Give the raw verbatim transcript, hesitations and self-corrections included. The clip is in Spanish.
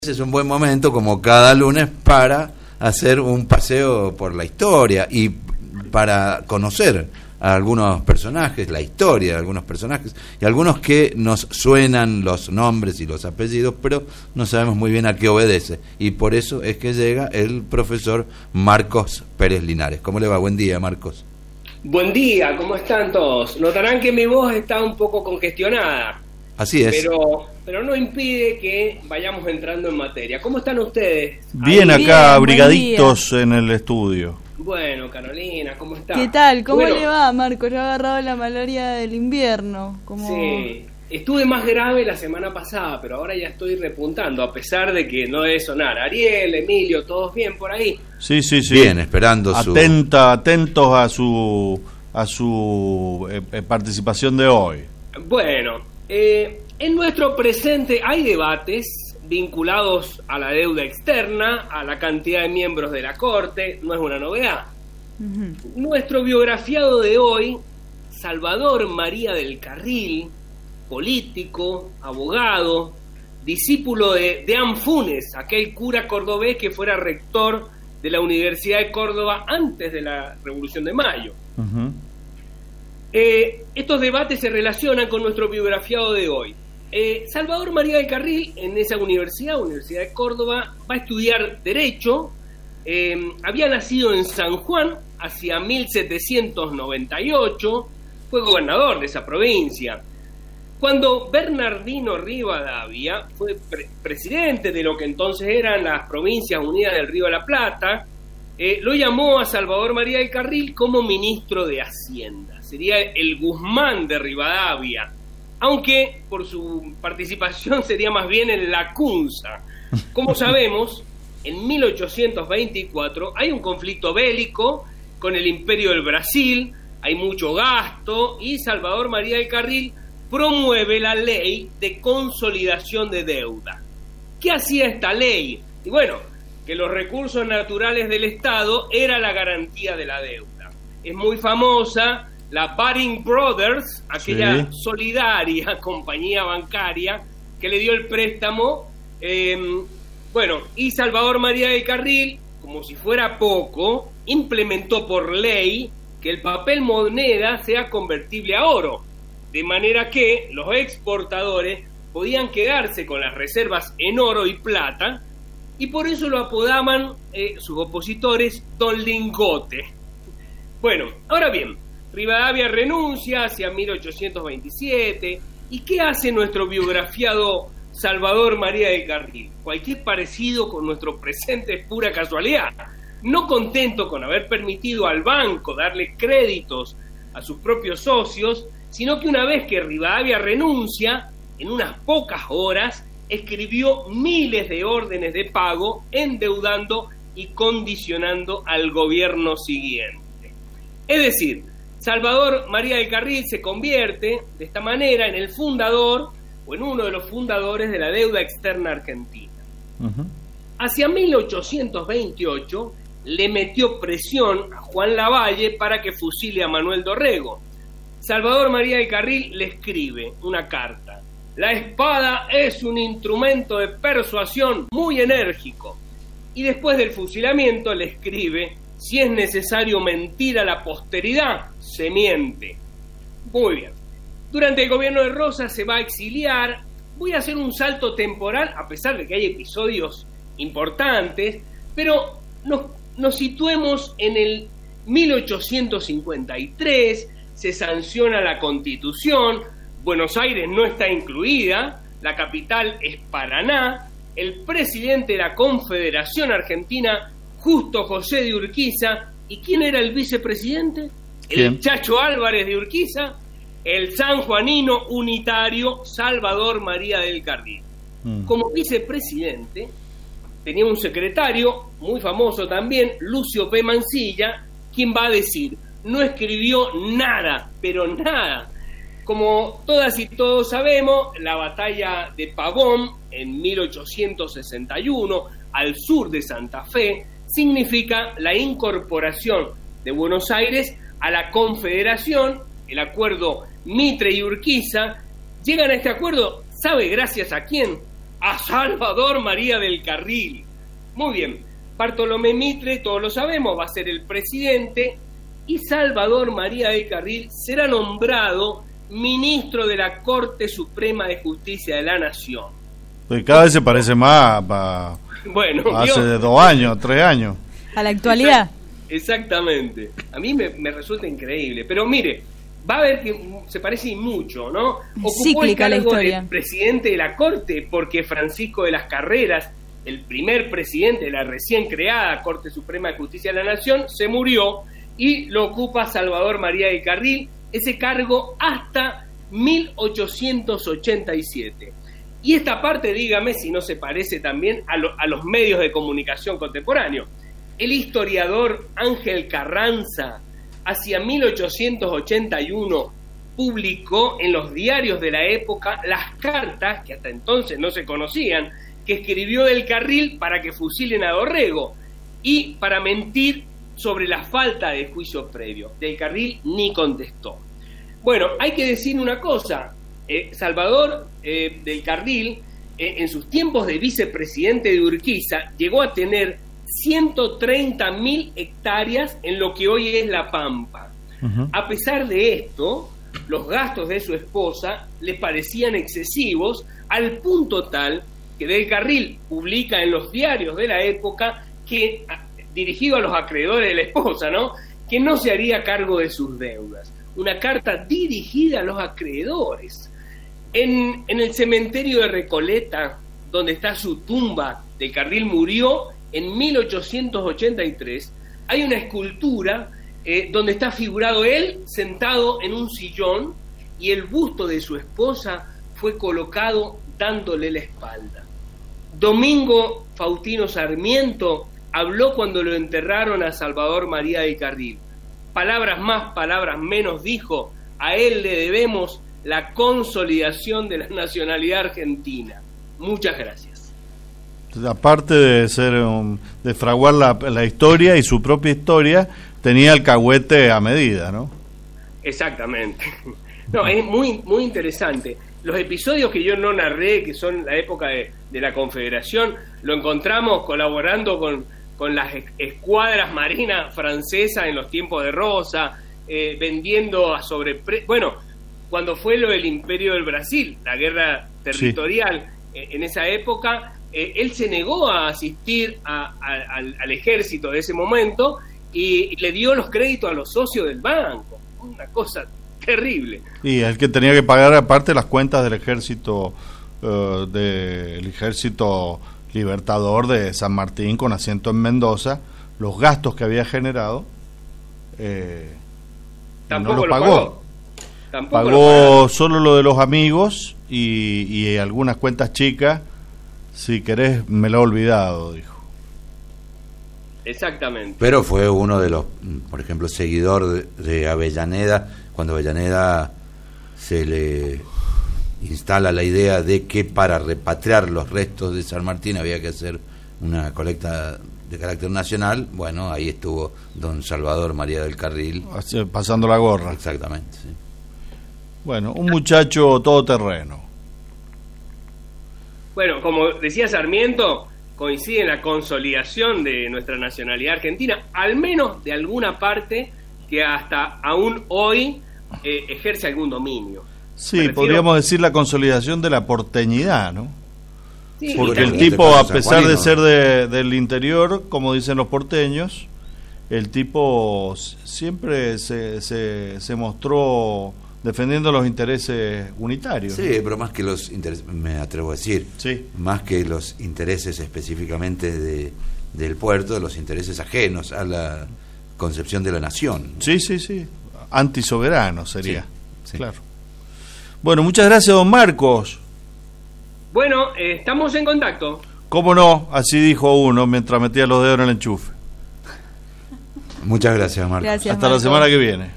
Es un buen momento, como cada lunes, para hacer un paseo por la historia y para conocer a algunos personajes, la historia de algunos personajes, y algunos que nos suenan los nombres y los apellidos, pero no sabemos muy bien a qué obedece. Y por eso es que llega el profesor Marcos Pérez Linares. ¿Cómo le va? Buen día, Marcos. Buen día, ¿cómo están todos? Notarán que mi voz está un poco congestionada. Así es. Pero, pero no impide que vayamos entrando en materia. ¿Cómo están ustedes? Bien, ahí, acá, bien, abrigaditos en el estudio. Bueno, Carolina, ¿cómo está? ¿Qué tal? ¿Cómo bueno, le va, Marco? Yo he agarrado la malaria del invierno. Como... Sí, estuve más grave la semana pasada, pero ahora ya estoy repuntando, a pesar de que no debe sonar. Ariel, Emilio, ¿todos bien por ahí? Sí, sí, sí. Bien, esperando su... Atenta, atentos a su, a su eh, participación de hoy. Bueno... Eh, en nuestro presente hay debates vinculados a la deuda externa, a la cantidad de miembros de la Corte, no es una novedad. Uh-huh. Nuestro biografiado de hoy, Salvador María del Carril, político, abogado, discípulo de, de Anfunes, aquel cura cordobés que fuera rector de la Universidad de Córdoba antes de la Revolución de Mayo. Uh-huh. Eh, estos debates se relacionan con nuestro biografiado de hoy. Eh, Salvador María del Carril, en esa universidad, Universidad de Córdoba, va a estudiar Derecho. Eh, había nacido en San Juan hacia mil setecientos noventa y ocho, fue gobernador de esa provincia. Cuando Bernardino Rivadavia fue pre- presidente de lo que entonces eran las Provincias Unidas del Río de la Plata, eh, lo llamó a Salvador María del Carril como ministro de Hacienda. Sería el Guzmán de Rivadavia, aunque por su participación sería más bien el Lacunza. Como sabemos, en mil ochocientos veinticuatro hay un conflicto bélico con el Imperio del Brasil, hay mucho gasto y Salvador María del Carril promueve la ley de consolidación de deuda. ¿Qué hacía esta ley? Y bueno, que los recursos naturales del Estado era la garantía de la deuda. Es muy famosa la Baring Brothers, aquella sí. solidaria compañía bancaria que le dio el préstamo, eh, bueno, y Salvador María del Carril, como si fuera poco, implementó por ley que el papel moneda sea convertible a oro, de manera que los exportadores podían quedarse con las reservas en oro y plata, y por eso lo apodaban eh, sus opositores Don Lingote. Bueno, ahora bien, Rivadavia renuncia hacia mil ochocientos veintisiete. ¿Y qué hace nuestro biografiado Salvador María del Carril? Cualquier parecido con nuestro presente es pura casualidad. No contento con haber permitido al banco darle créditos a sus propios socios, sino que una vez que Rivadavia renuncia, en unas pocas horas, escribió miles de órdenes de pago, endeudando y condicionando al gobierno siguiente. Es decir, Salvador María del Carril se convierte de esta manera en el fundador o en uno de los fundadores de la deuda externa argentina. Uh-huh. Hacia mil ochocientos veintiocho le metió presión a Juan Lavalle para que fusile a Manuel Dorrego. Salvador María del Carril le escribe una carta. La espada es un instrumento de persuasión muy enérgico. Y después del fusilamiento le escribe: si es necesario mentir a la posteridad, se miente. Muy bien. Durante el gobierno de Rosas se va a exiliar. Voy a hacer un salto temporal, a pesar de que hay episodios importantes, pero nos, nos situemos en el mil ochocientos cincuenta y tres, se sanciona la Constitución, Buenos Aires no está incluida, la capital es Paraná, el presidente de la Confederación Argentina, Justo José de Urquiza. ¿Y quién era el vicepresidente? El Chacho Álvarez de Urquiza, el sanjuanino unitario Salvador María del Carril. Mm. Como vicepresidente tenía un secretario muy famoso también, Lucio P. Mansilla, quien va a decir, no escribió nada, pero nada. Como todas y todos sabemos, la batalla de Pavón en mil ochocientos sesenta y uno, al sur de Santa Fe, significa la incorporación de Buenos Aires a la Confederación. El acuerdo Mitre y Urquiza llegan a este acuerdo, ¿sabe gracias a quién? a Salvador María del Carril. Muy bien, Bartolomé Mitre, todos lo sabemos, va a ser el presidente, y Salvador María del Carril será nombrado ministro de la Corte Suprema de Justicia de la Nación. Pues cada vez se parece más a, bueno, hace ¿vio? dos años, tres años. A la actualidad. Exactamente. A mí me, me resulta increíble. Pero mire, va a ver que se parece mucho, ¿no? Ocupó Cíclica el la cargo historia. de presidente de la Corte porque Francisco de las Carreras, el primer presidente de la recién creada Corte Suprema de Justicia de la Nación, se murió y lo ocupa Salvador María del Carril, ese cargo hasta mil ochocientos ochenta y siete. Y esta parte, dígame si no se parece también a, lo, a los medios de comunicación contemporáneos. El historiador Ángel Carranza, hacia mil ochocientos ochenta y uno, publicó en los diarios de la época las cartas, que hasta entonces no se conocían, que escribió del Carril para que fusilen a Dorrego y para mentir sobre la falta de juicio previo. Del Carril ni contestó. Bueno, hay que decir una cosa, eh, Salvador eh, del Carril, eh, en sus tiempos de vicepresidente de Urquiza, llegó a tener ciento treinta mil hectáreas en lo que hoy es La Pampa. Uh-huh. A pesar de esto, los gastos de su esposa le parecían excesivos, al punto tal que del Carril publica en los diarios de la época que, dirigido a los acreedores de la esposa, ¿no?, que no se haría cargo de sus deudas. Una carta dirigida a los acreedores. En, en el cementerio de Recoleta, donde está su tumba, del Carril murió en mil ochocientos ochenta y tres, hay una escultura eh, donde está figurado él sentado en un sillón y el busto de su esposa fue colocado dándole la espalda. Domingo Faustino Sarmiento habló cuando lo enterraron a Salvador María del Carril. Palabras más, palabras menos, dijo: a él le debemos la consolidación de la nacionalidad argentina. Muchas gracias. Aparte de ser um, de fraguar la, la historia y su propia historia, tenía el cahuete a medida, ¿no? Exactamente. No, es muy muy interesante. Los episodios que yo no narré, que son la época de, de la Confederación, lo encontramos colaborando con, con las escuadras marinas francesas en los tiempos de Rosa, eh, vendiendo a sobrepre... Bueno, cuando fue lo del Imperio del Brasil, la guerra territorial, sí. eh, en esa época, eh, él se negó a asistir a, a, al, al ejército de ese momento y, y le dio los créditos a los socios del banco. Una cosa terrible. Y el que tenía que pagar aparte las cuentas del ejército, uh, del ejército libertador de San Martín con asiento en Mendoza, los gastos que había generado, eh, tampoco no los lo pagó. pagó. Tampoco Pagó lo solo lo de los amigos y, y algunas cuentas chicas. Si querés, me lo he olvidado, dijo. Exactamente. Pero fue uno de los, por ejemplo, seguidor de, de Avellaneda, cuando Avellaneda se le instala la idea de que para repatriar los restos de San Martín había que hacer una colecta de carácter nacional. Bueno, ahí estuvo don Salvador María del Carril. Pasando la gorra. Exactamente, sí. Bueno, un muchacho todoterreno. Bueno, como decía Sarmiento, coincide en la consolidación de nuestra nacionalidad argentina, al menos de alguna parte que hasta aún hoy eh, ejerce algún dominio. Sí, refiero... podríamos decir la consolidación de la porteñidad, ¿no? Sí, porque el también. tipo, a pesar de ser de, del interior, como dicen los porteños, el tipo siempre se, se, se mostró defendiendo los intereses unitarios. Sí, ¿no? Pero más que los intereses, me atrevo a decir, sí. más que los intereses específicamente de, del puerto, los intereses ajenos a la concepción de la nación. Sí, sí, sí, antisoberano sería, sí, sí. Claro. Bueno, muchas gracias, don Marcos. Bueno, eh, estamos en contacto. ¿Cómo no? Así dijo uno mientras metía los dedos en el enchufe. Muchas gracias, Marcos. Gracias, Hasta Marcos. la semana que viene.